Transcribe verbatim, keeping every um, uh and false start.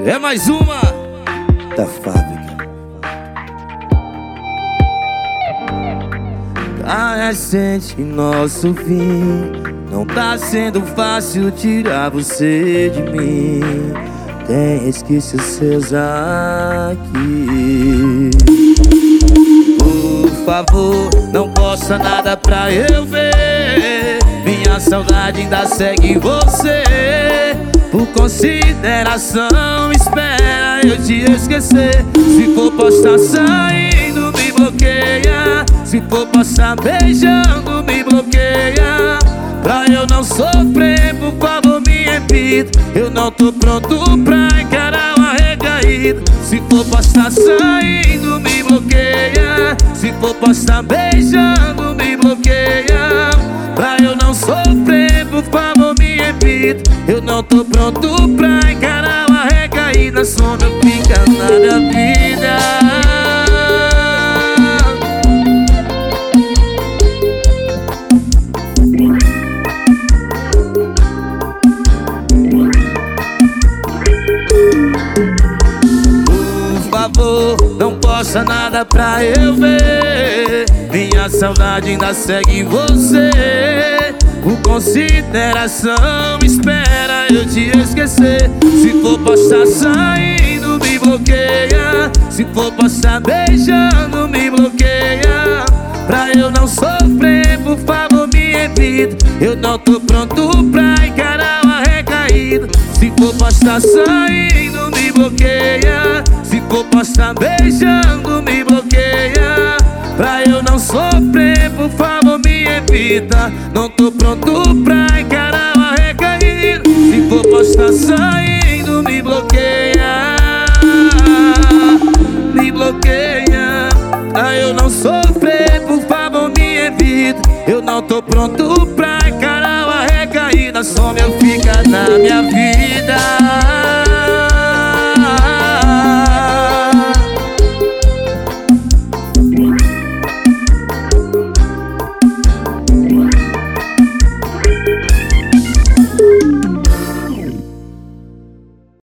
É mais uma da fábrica. Tá recente nosso fim, não tá sendo fácil tirar você de mim. Tem resquícios seus aqui. Por favor, não posta nada pra eu ver. Minha saudade ainda segue você. Por consideração, espera eu te esquecer. Se for postar saindo, me bloqueia. Se for postar beijando, me bloqueia. Pra eu não sofrer, por favor me evita. Eu não tô pronto pra encarar uma recaída. Se for postar saindo, me bloqueia. Se for postar beijando, me bloqueia. Pra eu não sofrer, por favor me evita. Eu não tô pronto pra encarar uma recaída. Só não fica na minha vida. Por favor, não posta nada pra eu ver. Minha saudade ainda segue você. Por consideração, espera eu te esquecer. Se for postar saindo, me bloqueia. Se for postar beijando, me bloqueia. Pra eu não sofrer, por favor me evita. Eu não tô pronto pra encarar uma recaída. Se for postar saindo, me bloqueia. Se for postar beijando, me bloqueia. Pra eu não sofrer, por favor me evita. Não tô pronto pra encarar uma recaída. Se for postar saindo, me bloqueia. Me bloqueia. Pra eu não sofrer, por favor me evita. Eu não tô pronto pra encarar uma recaída. Só meu fica na minha vida.